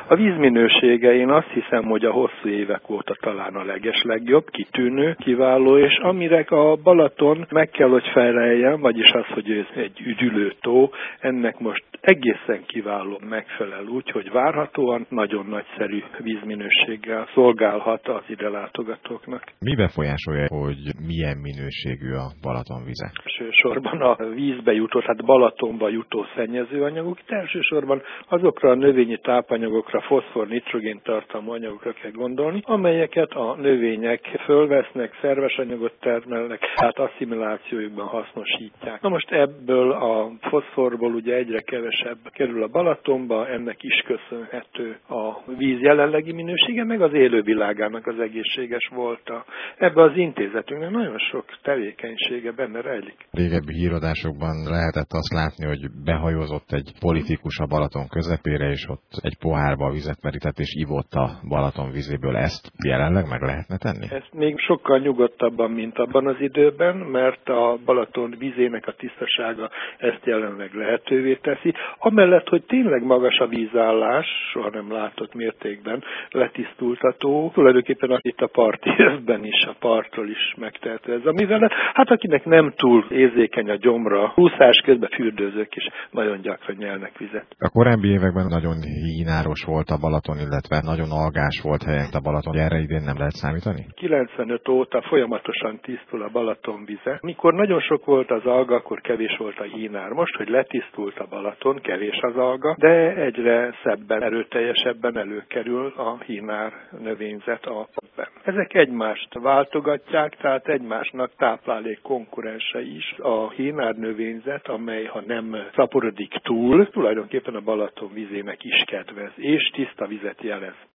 A vízminősége, én azt hiszem, hogy a hosszú évek óta talán a legeslegjobb, kitűnő, kiváló, és amire a Balaton meg kell, hogy feleljen, vagyis az, hogy ez egy üdülő tó, ennek most egészen kiváló megfelel úgy, hogy várhatóan nagyon nagyszerű vízminőséggel szolgálhat az ide látogatóknak. Mi befolyásolja, hogy milyen minőségű a Balaton vize? Elsősorban a vízbe jutó, tehát Balatonba jutó szennyezőanyagok, elsősorban azokra a növényi tápanyagokra, foszfor, nitrogén tartalmú anyagokra kell gondolni, amelyeket a növények fölvesznek, szerves anyagot termelnek, tehát asszimilációjukban hasznosítják. Na most ebből a foszforból ugye egyre kevesebb kerül a Balatonba, ennek is köszönhető a víz jelenlegi minősége, meg az élővilágának az egészséges volta. Ebbe az intézetünknek nagyon sok tevékenysége benne rejlik. Régebbi híradásokban lehetett azt látni, hogy behajózott egy politikus a Balaton közepére, és ott egy pohárba vizet merített, és ivott a Balaton vizéből. Ezt jelenleg meg lehetne tenni? Ezt még sokkal nyugodtabban, mint abban az időben, mert a Balaton vízének a tisztasága ezt jelenleg lehetővé teszi. Amellett, hogy tényleg magas a vízállás, soha nem látott mértékben letisztultató, tulajdonképpen itt a parti övben is, a partról is megtehető ez. Amivel hát akinek nem túl érzékeny a gyomra, úszás közben fürdőzők is nagyon gyakran nyelnek vizet. A korábbi években nagyon hínáros volt a Balaton, illetve nagyon algás volt helyett a Balaton. Erre idén nem lehet számítani? 95 óta folyamatosan tisztul a Balaton vize. Mikor nagyon sok volt az alga, akkor kevés volt a hínár. Most, hogy letisztult a Balaton, kevés az alga, de egyre szebben, erőteljesebben előkerül a hínár növényzet a partban. Ezek egymást váltogatják, tehát egymásnak táplálék konkurensei is. A hínár növényzet, amely ha nem szaporodik túl, tulajdonképpen a Balaton vizének is kedvez, és tiszta vizet jelez.